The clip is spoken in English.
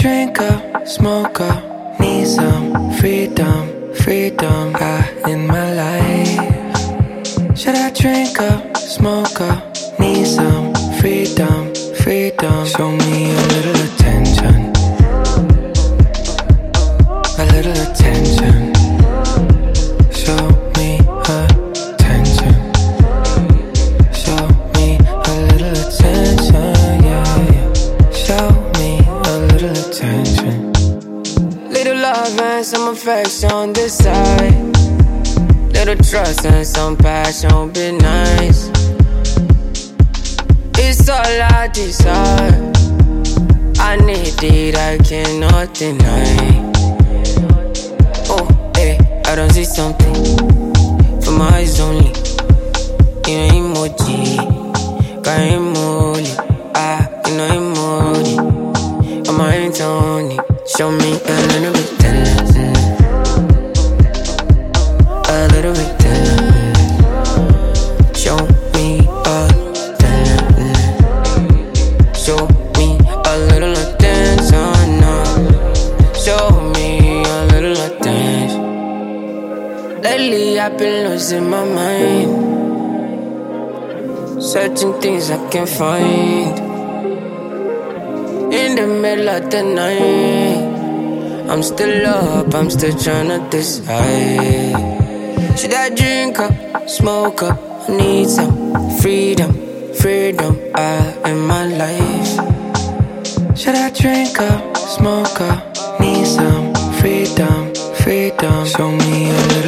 drink up, smoke up, need some freedom, freedom in my life? Should I drink up, smoke up, need some freedom, freedom? Show me a little attention, a little attention. Show me attention, show me a little attention, yeah, yeah. Show me a little attention. Little love and some affection on this side, little trust and some passion, be nice. It's all I desire, I need it, I cannot deny. Oh, hey, I don't see something for my eyes only. You know emoji, got emoji, you know emoji. On my hands only, show me a little bit tender, a little bit tender. Show me a tender, show me a little attention, show me a little attention. Lately I've been losing my mind, searching things I can't find. In the middle of the night, I'm still up, I'm still tryna decide. Should I drink up, smoke up, I need some freedom, freedom in my life? Should I drink up, smoke up, need some freedom, freedom? Show me a little